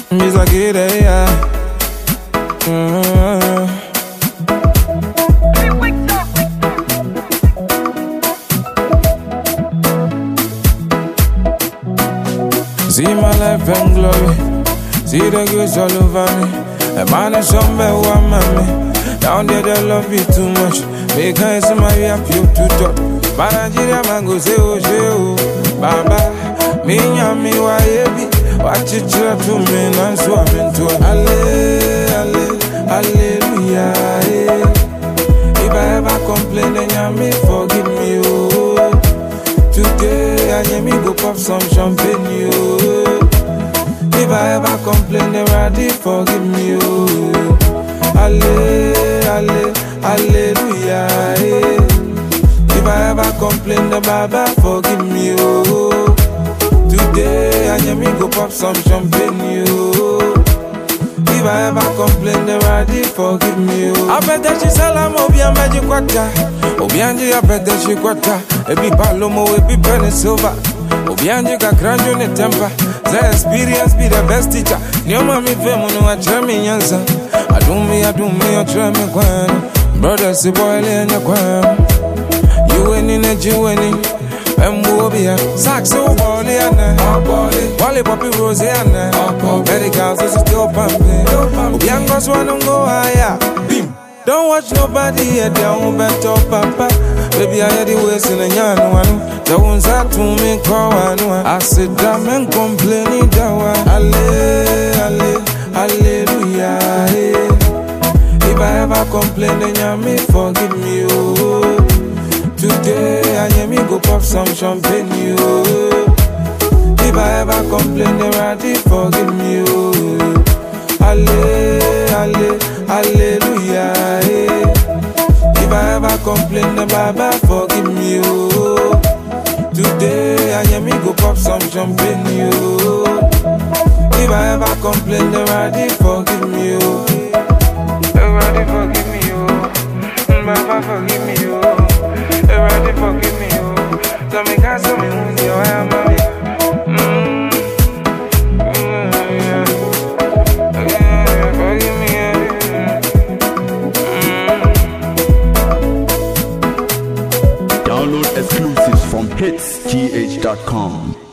Misa kide ya. See my life and glory. See the grace all over me. A man is somewhere who I'm me. Down there they love you too much. Make I see my way up you to top. But Nigeria man go say oh say oh. Baba, me nyami wa yebi. Watch it to me and so I'm into hallelujah. If I ever complain then nyami forgive me oh. Today I hear me go pop some champagne oh. If I ever complain then ready forgive me oh. Hallelujah. If I ever complain then Baba forgive me oh. Today I hear me go pop some champagne oh. If I ever complain then ready forgive me oh. I bet that she salam obi a magic water. Obi andi I bet that she quata. Ebi palomo ebi penny silver. Obi andi ka granjo ne temper. The experience be the best teacher. New mommy fame no a try me yansa. I do me, I try me kwan. Brother si boy le nya kwan. You winning and you winning. Mbobia, Saxo Bolly and Wally Poppy Rose and Medicals is still pumping. Young girls wanna go higher. Don't watch nobody at down better papa. Baby, I had the waist in a young one. The ones that to me call one. I sit down and complaining that hallelujah. If I ever complain, then you forgive me. Oh. Today I hear me go pop some champagne oh. If I ever complain then ready forgive me oh. Hallelujah. If I ever complain then Baba forgive me oh. Today I hear me go pop some champagne oh. If I ever complain then ready forgive me oh. Ready forgive me oh. Baba forgive me oh. Ready forgive me, oh. Tell me, guys, tell me who's your mommy. Forgive me, Download exclusives from hitsgh.com.